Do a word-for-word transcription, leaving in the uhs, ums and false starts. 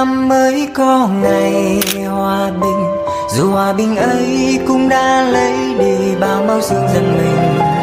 năm mới có ngày hòa bình, dù hòa bình ấy cũng đã lấy đi bao máu xương dân mình.